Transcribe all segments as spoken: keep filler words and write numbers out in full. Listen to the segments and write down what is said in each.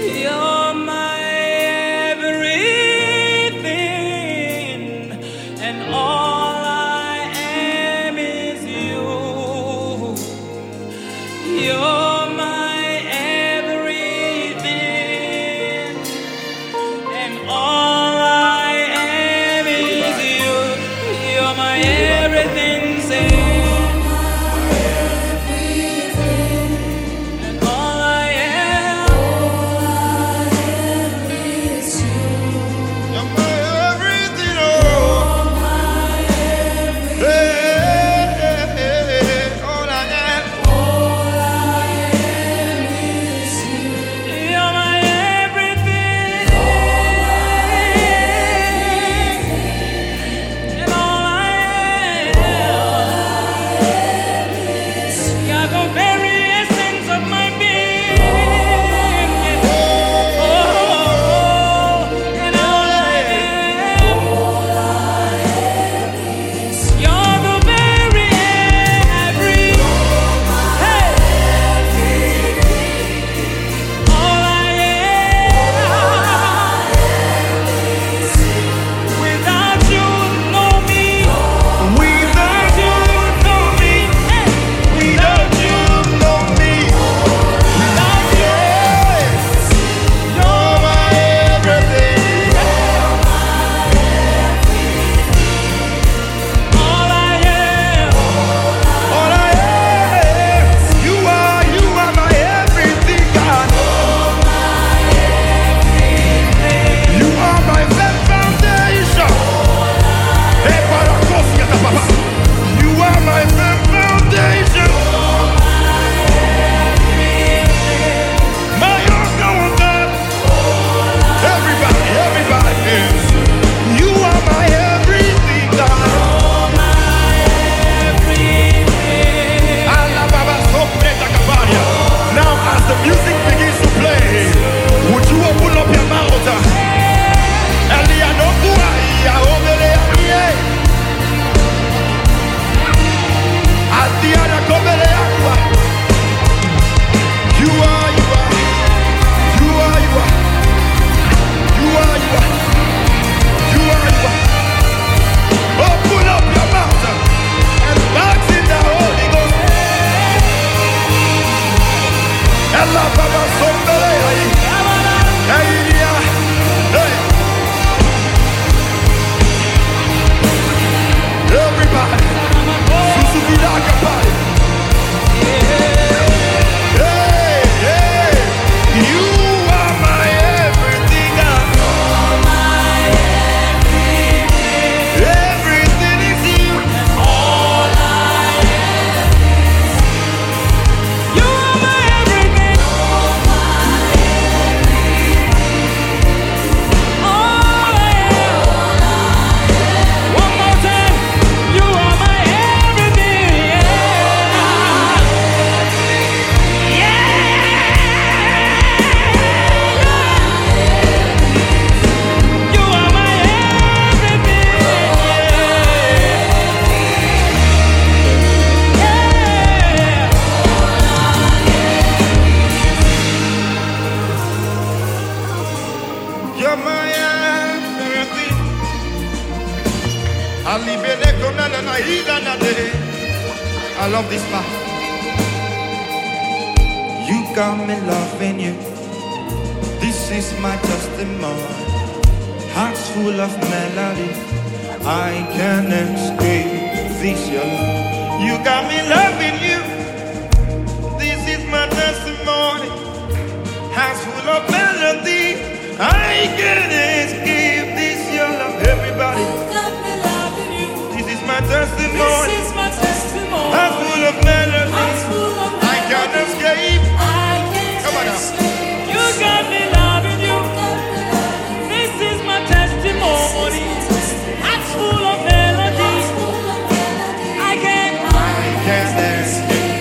You're my everything, and all I am is you. You're my everything, and all I am is you. You're my everything, say. I love this part. You got me loving you. This is my testimony. Hearts full of melody. I can't escape this your love. You got me loving you. This is my testimony. Hearts full of melody. I can't escape this your love. Everybody. This is my testimony. This is my testimony. Hearts full of melody. Hearts full of I can't melody. escape. I can't Come on now. escape. You got me loving you. This is my testimony. Hearts full of melody. I can't. I can't escape.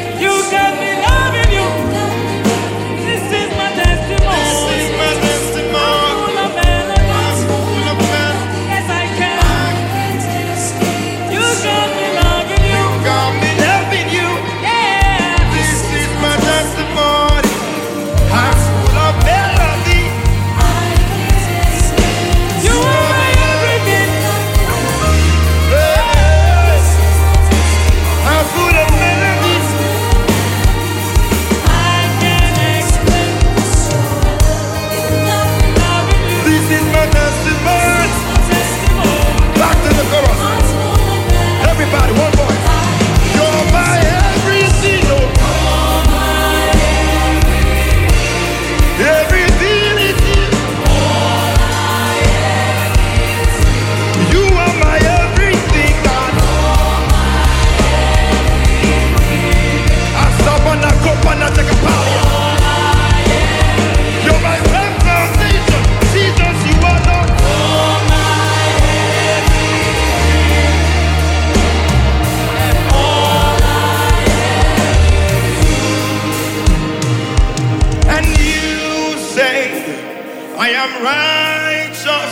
I am righteous.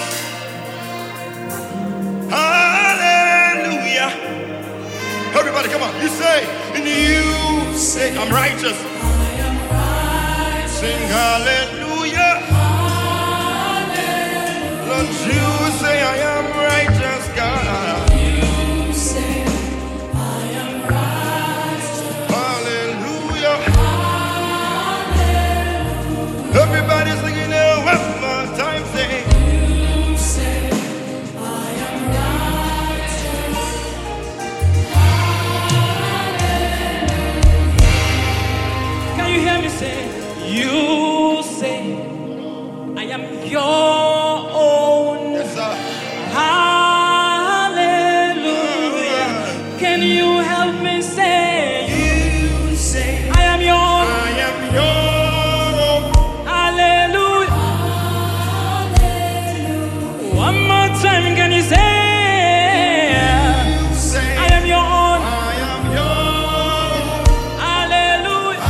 Hallelujah. Everybody, come on. You say, and you say, I'm righteous. Sing hallelujah. Hallelujah. Lord, you say, I am righteous, God. You say, I am righteous. Hallelujah. Hallelujah. Everybody singing it one more time. Say, You say, I am righteous. Hallelujah. Can you hear me say, you say, I am your own. yes, sir. Hallelujah. Can you help me say, You say, I am your own. I am your. Hallelujah. One more time, can you say, You say, I am your own. I am your. Hallelujah.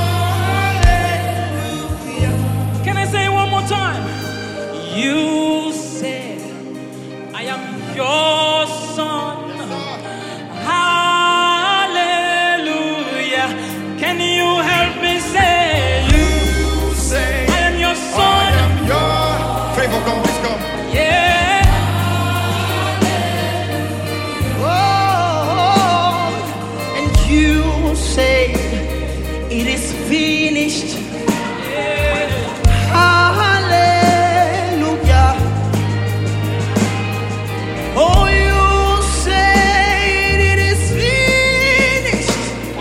Hallelujah. Can I say it one more time? You say, I am your son. Hallelujah. Can you help me say, you, You say, I am your I son. am your. Favor, come, please come. Yeah. Oh, and you say it is finished. Yeah. Hallelujah. Oh, you say it is finished.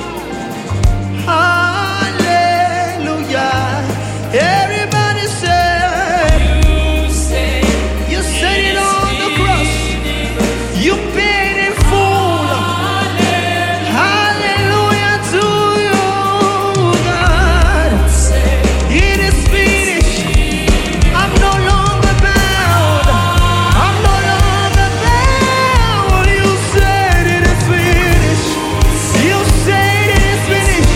Hallelujah. Everybody say, You say, you said it on the cross. You paid in full. Hallelujah to you, God. It is finished. I'm no longer bound. I'm no longer bound. You said it is finished. You said it is finished.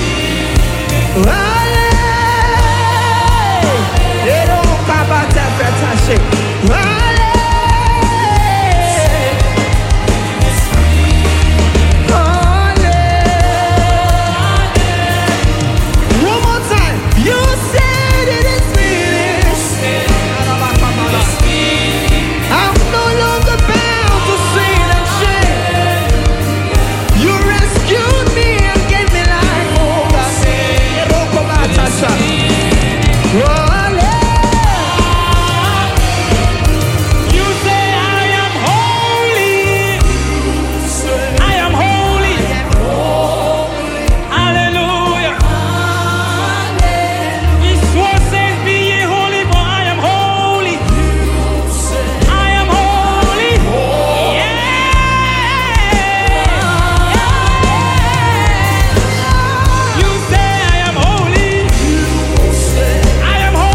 Hallelujah. They don't come back to that shit. Hallelujah. One more time. You said it is finished. I'm no longer bound to sin and shame. You rescued me and gave me life, oh God. you say, I am holy. I am holy. Hallelujah. His word says, be ye holy, for I am holy. I am holy. Yeah. You say, I am holy. I am holy.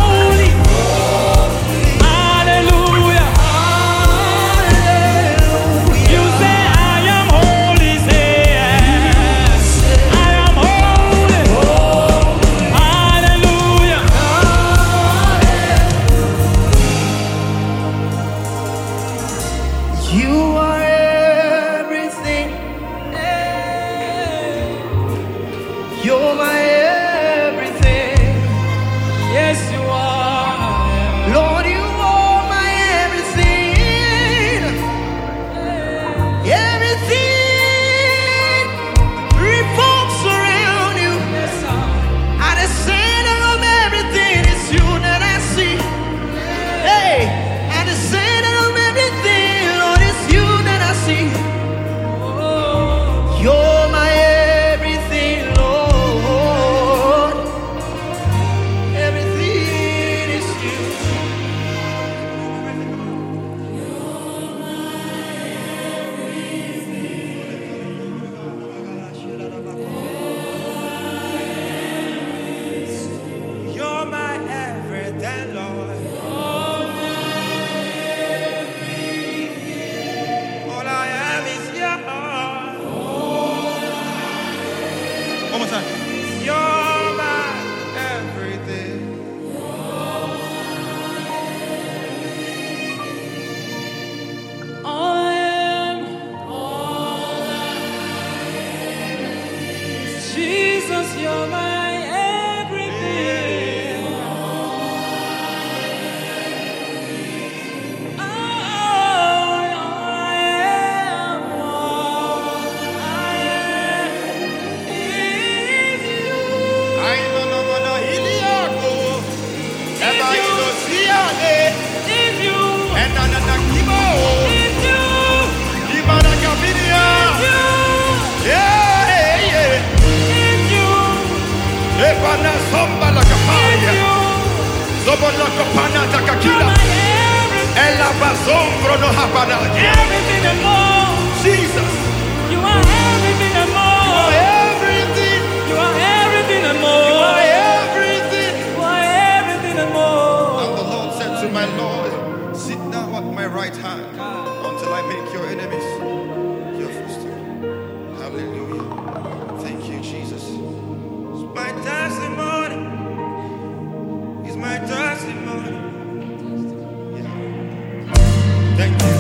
Rabana Somba Lakaparia. you. Zobola Kapana You're Takakila. my everything, Ella Bazombro no Habana. everything and more. Jesus. You are everything and more. Everything. You are everything and You more. are everything. You are everything and more. And the Lord said to my Lord, sit now at my right hand until I make your enemies your footstool. Hallelujah. Thank you, Jesus. It's my testimony. It's my testimony. Yeah. Thank you.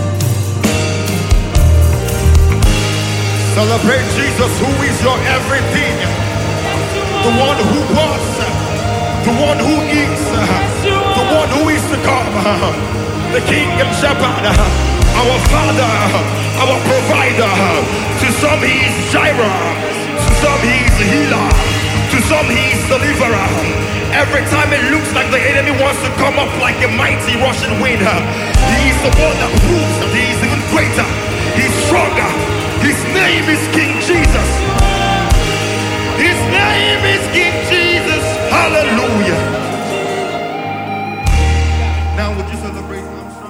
Celebrate Jesus, who is your everything. The one who was, the one who is, the one who is to come, the King and Shepherd, our Father, our Provider. To some he is Jireh, to some he is Healer, to some he is Deliverer. Every time it looks like the enemy wants to come up like a mighty rushing wind, he is the one that proves that he is even greater, he's stronger. His name is King Jesus. His name is King Jesus. Hallelujah. Now would you celebrate?